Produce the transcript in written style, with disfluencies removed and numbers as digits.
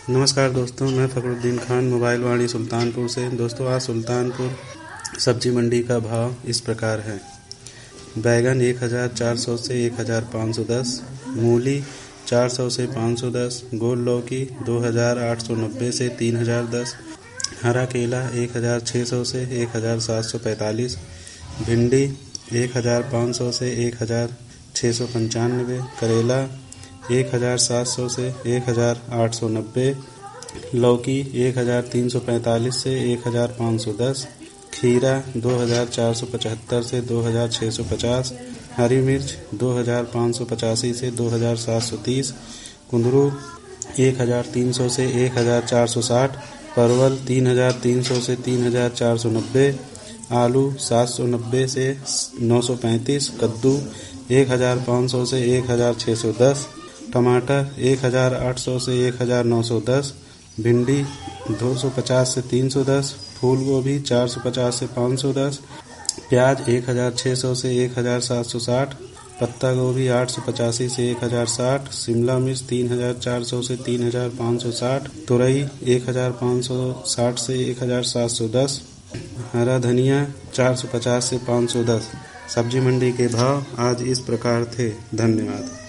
नमस्कार दोस्तों, मैं फ़खरुद्दीन खान मोबाइल वाणी सुल्तानपुर से। दोस्तों, आज सुल्तानपुर सब्जी मंडी का भाव इस प्रकार है। बैगन 1400 से 1510, मूली 400 से 510, गोल लौकी 2890 से 3010, हरा केला 1600 से 1745, भिंडी 1500 से 1695, करेला 1700 से 1890, लौकी 1345 से 1510, खीरा 2475 से 2650, हरी मिर्च 2585 से 2730, कुंदरू 1300 से 1460, परवल 3300 से 3490, आलू 790 से 935, कद्दू 1500 से 1610, टमाटर 1800 से 1910, भिंडी 250 से 310, फूल गोभी 450 से 510, प्याज 1600 से 1760, पत्ता गोभी 885 से 1060, शिमला मिर्च 3400 से 3560, तुरई 1560 से 1710, हरा धनिया 450 से 510। सब्जी मंडी के भाव आज इस प्रकार थे। धन्यवाद।